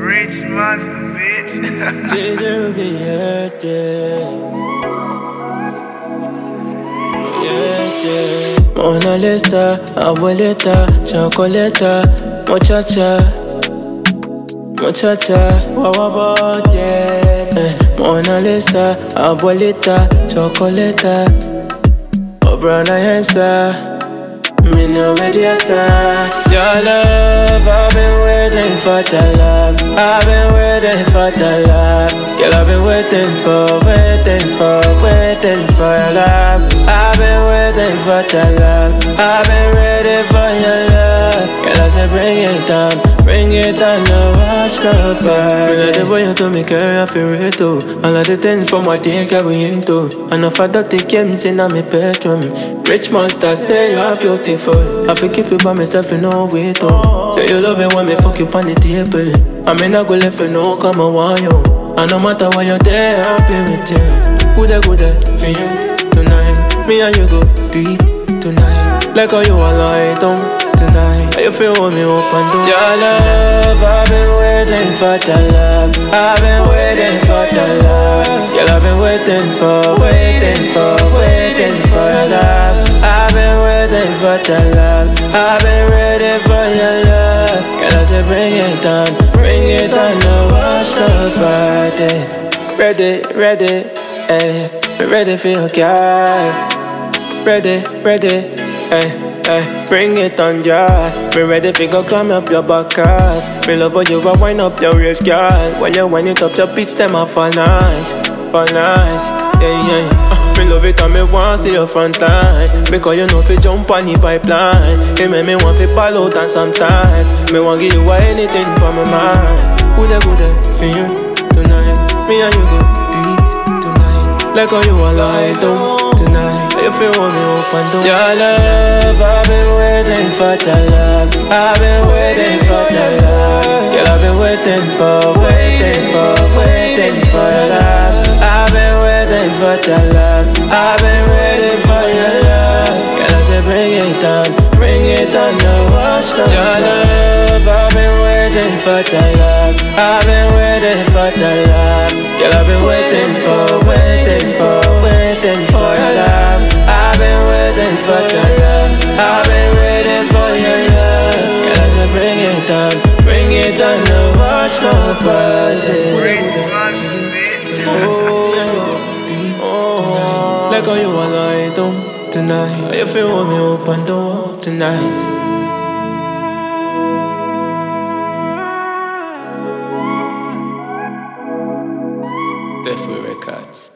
Rich monster, bitch. Mona Lisa, abuelita, chocoleta, muchacha, Mona Lisa, abuelita, chocoleta, Obrana Yensa, me no mediasa. Your love, I've been waiting for the love. I've been waiting for the love. Girl, I've been waiting for your love. I've been waiting for the love. I've been ready for your love. Girl, I said bring it on, no watch no party. Me like the way you do me carry a feel. All of the things from what they get we into. And if I don't take him, in on me bedroom. Rich monster say you are beautiful. I feel keep it by myself, you know wait oh. Say you love it when me fuck you on the table. I mean not go left you know come and want you. And no matter when you're there, I'll be with you. Good for you tonight. Me and you go do it tonight. Like how you are lying down tonight. How you feel when me open door. Your love, I've been waiting for the love. I've been waiting for the love. Girl, I've been waiting for your love. I've been waiting for the love. I've been ready for your love. Girl, I said bring it on, no watch no party. Ready, ready for your girl. Ready, bring it on, yeah. Me ready for go climb up your back ass. Me love how you a wind up your waist, girl. When you wind it up, your beats them are for nice, yeah. Me love it and me want see your front line. Because you know fi jump on the pipeline. It make me want fi ball out and sometimes me want give you anything for my mind. Good for you tonight. Me and you go do it tonight. Like how you are lying down tonight. How you feel when me open door. Your love, I've been waiting for the love. I've been waiting for the love. Girl, I've been waiting for your love. I've been waiting for the love. I've been ready for your love. Girl, I said bring it on, no watch no. Your love, I've been waiting for the love. I've been waiting for the love. Girl, I've been waiting for your love. I've been waiting for your love. I've been waiting for your love. Girl, I said bring it on, no watch no party. Rich monster, bitch. Like how you are lying down tonight. How you feel when me open door tonight. Definitely Records.